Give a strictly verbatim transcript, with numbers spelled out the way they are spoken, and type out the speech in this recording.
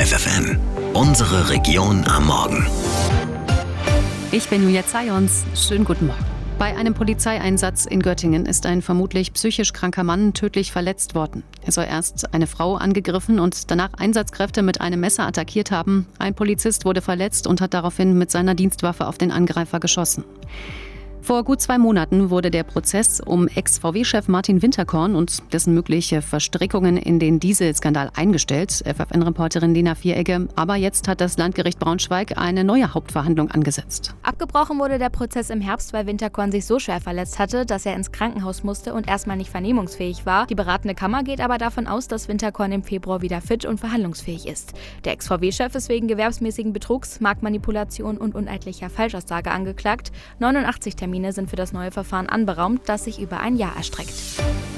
Live F M. Unsere Region am Morgen. Ich bin Julia Zayons. Schönen guten Morgen. Bei einem Polizeieinsatz in Göttingen ist ein vermutlich psychisch kranker Mann tödlich verletzt worden. Er soll erst eine Frau angegriffen und danach Einsatzkräfte mit einem Messer attackiert haben. Ein Polizist wurde verletzt und hat daraufhin mit seiner Dienstwaffe auf den Angreifer geschossen. Vor gut zwei Monaten wurde der Prozess um Ex-V W-Chef Martin Winterkorn und dessen mögliche Verstrickungen in den Dieselskandal eingestellt, F F N-Reporterin Lena Vieregge. Aber jetzt hat das Landgericht Braunschweig eine neue Hauptverhandlung angesetzt. Abgebrochen wurde der Prozess im Herbst, weil Winterkorn sich so schwer verletzt hatte, dass er ins Krankenhaus musste und erstmal nicht vernehmungsfähig war. Die beratende Kammer geht aber davon aus, dass Winterkorn im Februar wieder fit und verhandlungsfähig ist. Der Ex-V W-Chef ist wegen gewerbsmäßigen Betrugs, Marktmanipulation und uneidlicher Falschaussage angeklagt. neunundachtzig Termine sind für das neue Verfahren anberaumt, das sich über ein Jahr erstreckt.